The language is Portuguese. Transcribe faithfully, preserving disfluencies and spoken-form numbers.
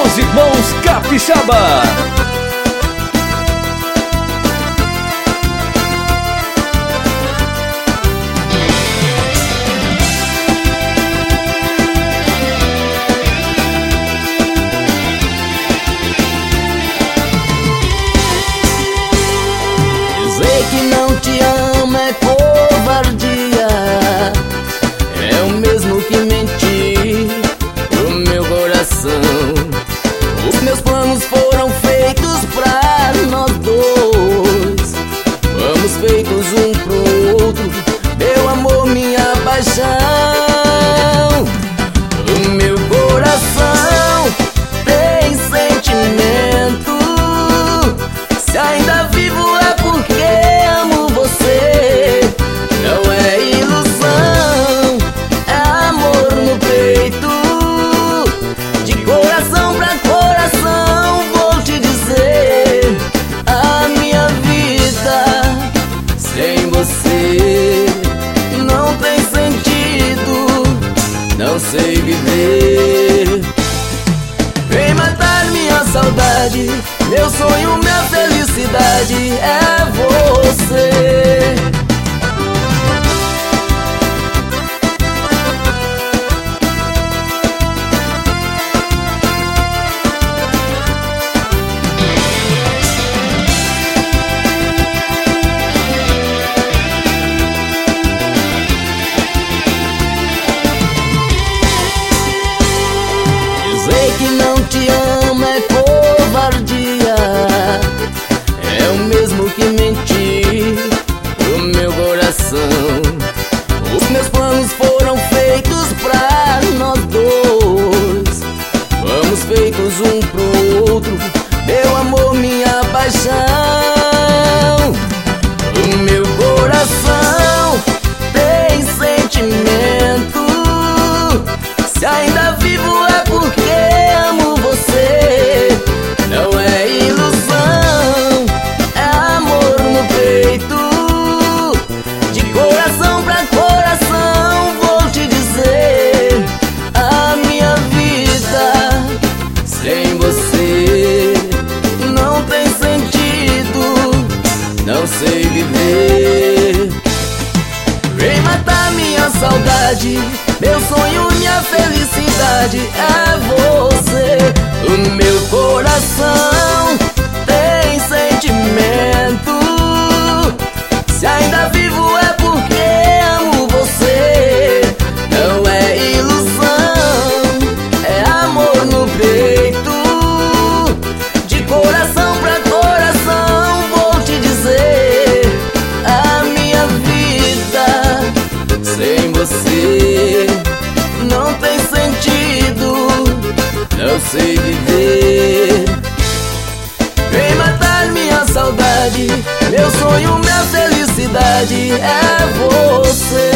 Os Irmãos Capixaba. Dizer que não te amo é covardia, é o mesmo que mentir pro meu coração. Os meus planos foram feitos pra nós dois, vamos feitos um pro outro, meu amor, minha paixão. O meu coração tem sentimento, se ainda vivo é porque amo você. Não é ilusão, é amor no peito. De coração pra coração vou te dizer, a minha vida sem você não tem sentido, não sei viver. Vem matar minha saudade, meu sonho, minha felicidade é você. Dizer que não te amo é covardia, é o mesmo que mentir pro meu coração. Os meus planos foram feitos pra nós dois, vamos feitos um pro outro, meu amor, minha paixão. O meu coração tem sentimento, se ainda vivo é porque amo você. Não é ilusão, é amor no peito. De coração pra coração vou te dizer, a minha vida sem você não tem sentido, não sei viver. Vem matar minha saudade, meu sonho, minha felicidade é você. O meu coração tem sentimento, se ainda vivo é porque amo você. Não é ilusão, é amor no peito. De coração pra coração vou te dizer, a minha vida sem você não tem sentido, não sei viver. Vem matar minha saudade, meu sonho, minha felicidade é você.